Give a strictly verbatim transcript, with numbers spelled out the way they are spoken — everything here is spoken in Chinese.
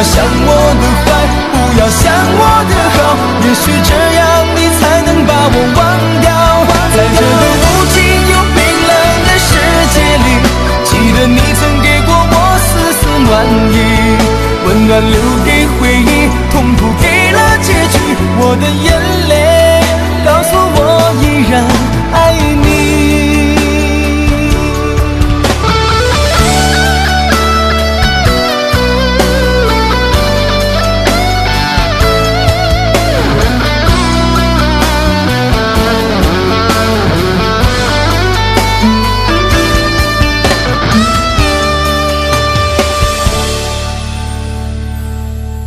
要想我的坏，不要想我的好，也许这样你才能把我忘掉。在这个无情又冰冷的世界里，记得你曾给过我丝丝暖意，温暖留给回忆，痛苦给了结局，我的眼泪